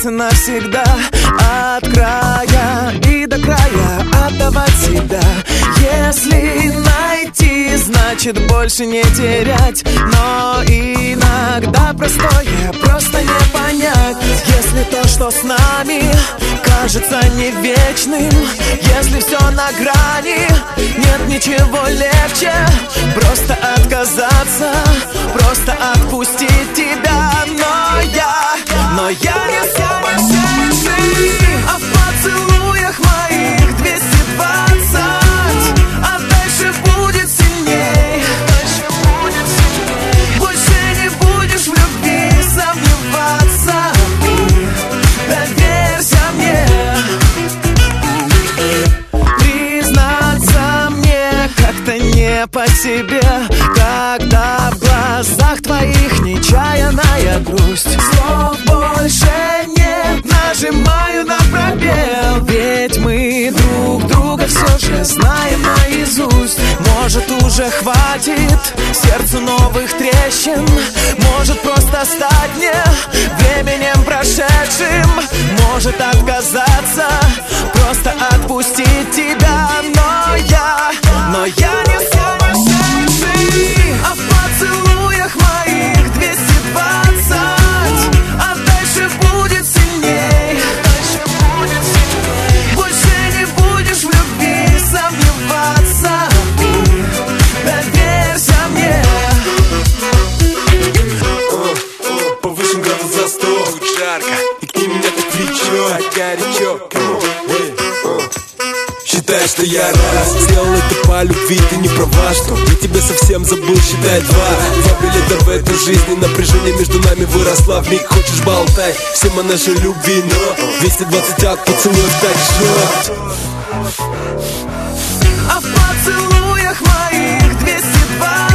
раз и навсегда, от края и до края отдавать себя. Если найти, значит больше не терять. Но иногда простое просто не понять. Если то, что с нами, кажется не вечным, если все на грани, нет ничего легче. Просто отказаться, просто отпустить тебя. Но я не сумасшедший, а в поцелуях моих 220. А дальше будет сильней. Больше не будешь в любви сомневаться. Доверься мне. Признаться мне как-то не по себе, когда в глазах твоих нечаянная грусть. Слов больше нет, нажимаю на пробел. Ведь мы друг друга все же знаем наизусть. Может, уже хватит сердцу новых трещин. Может, просто стать мне временем прошедшим. Может, отказаться, просто отпустить тебя. Но я не сумасшедший, а в поцелуях моих 220. А дальше будет сильней. Больше не будешь в любви сомневаться. Доверься мне. Повышен градус за 100, жарко, и к ним меня так влечет, горячо. Считай, что я раз сделал это по любви, ты не права, что я тебя совсем забыл, считай два билета в этой жизни, напряжение между нами выросла. Вмиг хочешь болтай, всем о нашей любви, но 220 от поцелуев так жжет. А в поцелуях моих 220.